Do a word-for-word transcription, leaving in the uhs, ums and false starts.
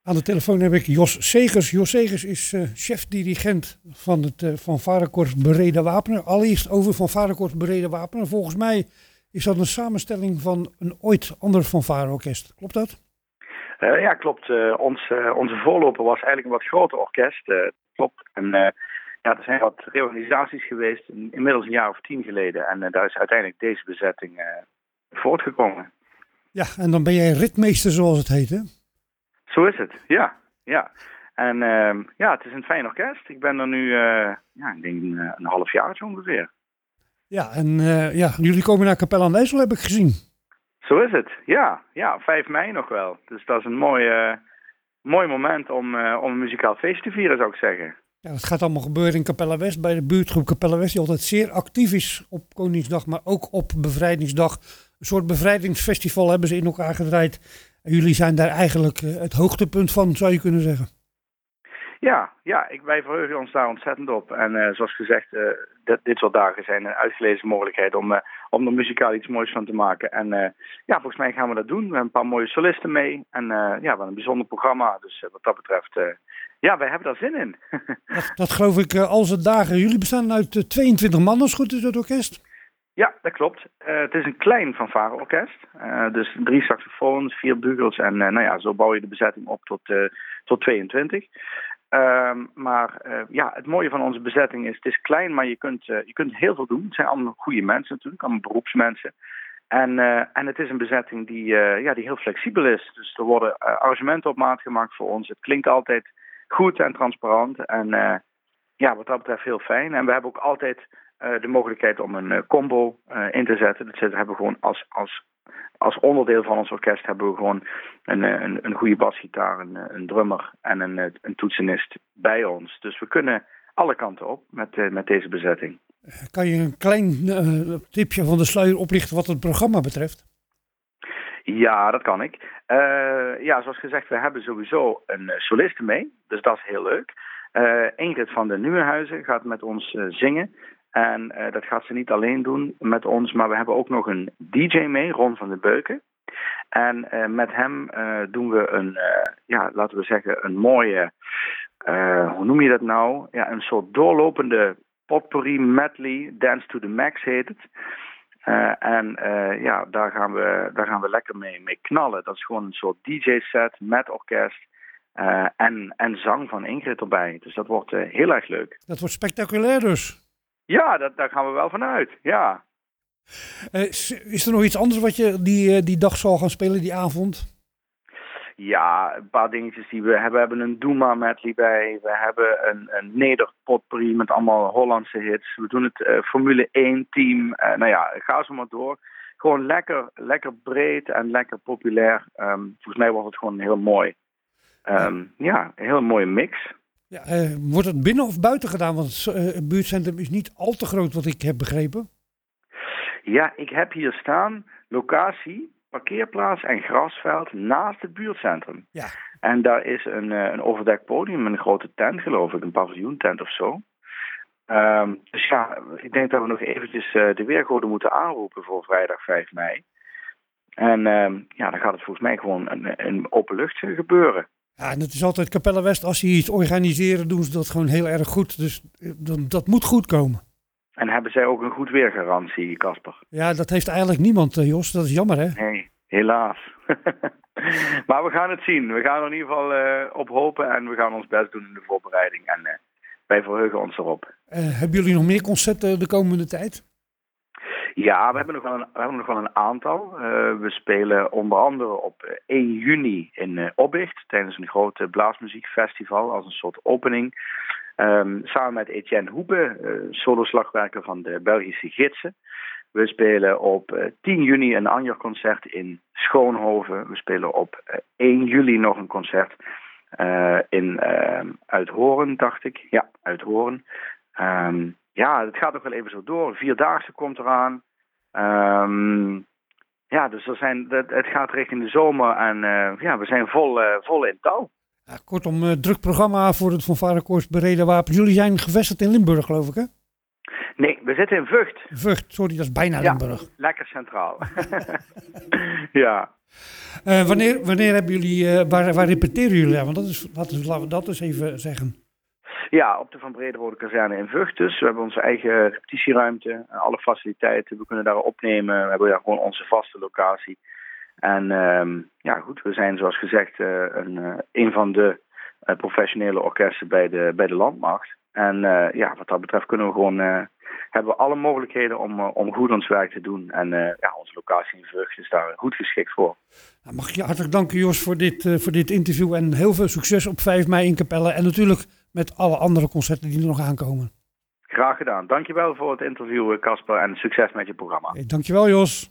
Aan de telefoon heb ik Jos Segers. Jos Segers is uh, chef-dirigent van het uh, Fanfarekorps Bereden Wapenen. Allereerst over Fanfarekorps Bereden Wapenen. Volgens mij is dat een samenstelling van een ooit ander fanfareorkest. Klopt dat? Uh, ja, klopt. Uh, ons, uh, onze voorloper was eigenlijk een wat groter orkest. Uh, klopt. En uh, ja, er zijn wat reorganisaties geweest, inmiddels een jaar of tien geleden. En uh, daar is uiteindelijk deze bezetting uh, voortgekomen. Ja, en dan ben jij ritmeester, zoals het heet, hè? Zo is het, ja. ja. En uh, ja, het is een fijn orkest. Ik ben er nu, uh, ja, ik denk uh, een half jaar ongeveer. Ja, en uh, ja, jullie komen naar Capelle aan de IJssel, heb ik gezien. Zo is het, ja. Ja, vijf mei nog wel. Dus dat is een mooi, uh, mooi moment om, uh, om een muzikaal feest te vieren, zou ik zeggen. Ja, het gaat allemaal gebeuren in Capelle West, bij de buurtgroep Capelle West, die altijd zeer actief is op Koningsdag, maar ook op Bevrijdingsdag. Een soort bevrijdingsfestival hebben ze in elkaar gedraaid. En jullie zijn daar eigenlijk uh, het hoogtepunt van, zou je kunnen zeggen. Ja, ja ik, wij verheugen ons daar ontzettend op. En uh, zoals gezegd, uh, dit, dit soort dagen zijn een uitgelezen mogelijkheid om, uh, om er muzikaal iets moois van te maken. En uh, ja, volgens mij gaan we dat doen. We hebben een paar mooie solisten mee. En uh, ja, we hebben een bijzonder programma. Dus uh, wat dat betreft, uh, ja, wij hebben daar zin in. dat, dat geloof ik uh, al zijn dagen. Jullie bestaan uit uh, tweeëntwintig man, als goed is, dat orkest? Ja, dat klopt. Uh, het is een klein fanfareorkest. Uh, dus drie saxofoons, vier bugels en uh, nou ja, zo bouw je de bezetting op tot, uh, tot tweeëntwintig. Uh, maar uh, ja, het mooie van onze bezetting is, het is klein, maar je kunt, uh, je kunt heel veel doen. Het zijn allemaal goede mensen natuurlijk, allemaal beroepsmensen. En, uh, en het is een bezetting die, uh, ja, die heel flexibel is. Dus er worden uh, arrangementen op maat gemaakt voor ons. Het klinkt altijd goed en transparant. En uh, ja, wat dat betreft heel fijn. En we hebben ook altijd uh, de mogelijkheid om een uh, combo uh, in te zetten. Dat hebben we gewoon als, als, als onderdeel van ons orkest hebben we gewoon een, een, een goede basgitaar, een, een drummer en een, een toetsenist bij ons. Dus we kunnen alle kanten op met, uh, met deze bezetting. Kan je een klein uh, tipje van de sluier oplichten wat het programma betreft? Ja, dat kan ik. Uh, ja, zoals gezegd, we hebben sowieso een uh, soliste mee. Dus dat is heel leuk. Uh, Ingrid van de Nieuwenhuizen gaat met ons uh, zingen. En uh, dat gaat ze niet alleen doen met ons, maar we hebben ook nog een D J mee, Ron van de Beuken. En uh, met hem uh, doen we een, uh, ja, laten we zeggen, een mooie, uh, hoe noem je dat nou? Ja, een soort doorlopende potpourri medley, Dance to the Max heet het. Uh, en uh, ja, daar gaan we, daar gaan we lekker mee, mee knallen. Dat is gewoon een soort D J-set met orkest uh, en, en zang van Ingrid erbij. Dus dat wordt uh, heel erg leuk. Dat wordt spectaculair dus. Ja, dat, daar gaan we wel vanuit, ja. Uh, is er nog iets anders wat je die, die dag zal gaan spelen, die avond? Ja, een paar dingetjes die we hebben. We hebben een Doema medley bij. We hebben een, een nederpotpourri met allemaal Hollandse hits. We doen het uh, Formule één team. Uh, nou ja, ga zo maar door. Gewoon lekker, lekker breed en lekker populair. Um, volgens mij wordt het gewoon heel mooi. Um, ja, een heel mooie mix. Ja, uh, wordt het binnen of buiten gedaan? Want uh, het buurtcentrum is niet al te groot, wat ik heb begrepen. Ja, ik heb hier staan locatie, parkeerplaats en grasveld naast het buurtcentrum. Ja. En daar is een, een overdekt podium, een grote tent geloof ik, een paviljoentent of zo. Um, dus ja, ik denk dat we nog eventjes uh, de weergoden moeten aanroepen voor vrijdag vijf mei. En um, ja, dan gaat het volgens mij gewoon een, een openlucht gebeuren. Ja, en het is altijd Capelle West, als ze iets organiseren, doen ze dat gewoon heel erg goed. Dus dat, dat moet goed komen. En hebben zij ook een goed weergarantie, Casper? Ja, dat heeft eigenlijk niemand, Jos. Dat is jammer, hè? Nee, helaas. Maar we gaan het zien. We gaan er in ieder geval uh, op hopen en we gaan ons best doen in de voorbereiding. En uh, wij verheugen ons erop. Uh, hebben jullie nog meer concerten de komende tijd? Ja, we hebben nog wel een, we hebben nog wel een aantal. Uh, we spelen onder andere op één juni in uh, Oppicht tijdens een grote blaasmuziekfestival als een soort opening. Um, samen met Etienne Hoebe, uh, soloslagwerker van de Belgische Gidsen. We spelen op uh, tien juni een Anjer-concert in Schoonhoven. We spelen op uh, één juli nog een concert uh, in uh, Uithoorn, dacht ik. Ja, Uithoorn. Um, ja, het gaat nog wel even zo door. Vierdaagse komt eraan. Um, ja, dus er zijn, het, het gaat richting de zomer en uh, ja, we zijn vol, uh, vol in touw. Ja, kortom, uh, druk programma voor het Fanfarekorps Bereden Wapenen. Jullie zijn gevestigd in Limburg, geloof ik, hè? Nee, we zitten in Vught. Vught, sorry, dat is bijna ja, Limburg. Lekker centraal. Ja. Uh, wanneer, wanneer hebben jullie, uh, waar, waar repeteren jullie aan? Want dat is, laten we, laten we dat eens even zeggen. Ja, op de Van Brederode kazerne in Vught dus. We hebben onze eigen repetitieruimte, alle faciliteiten. We kunnen daar opnemen. We hebben daar gewoon onze vaste locatie. En um, ja goed, we zijn zoals gezegd uh, een, uh, een van de uh, professionele orkesten bij de, bij de landmacht. En uh, ja, wat dat betreft kunnen we gewoon, uh, hebben we alle mogelijkheden om, uh, om goed ons werk te doen. En uh, ja, onze locatie in Vught is daar goed geschikt voor. Nou, mag ik je hartelijk danken, Jos, voor dit, uh, voor dit interview. En heel veel succes op vijf mei in Capelle. En natuurlijk met alle andere concerten die er nog aankomen. Graag gedaan. Dankjewel voor het interview, Casper. En succes met je programma. Hey, dankjewel, Jos.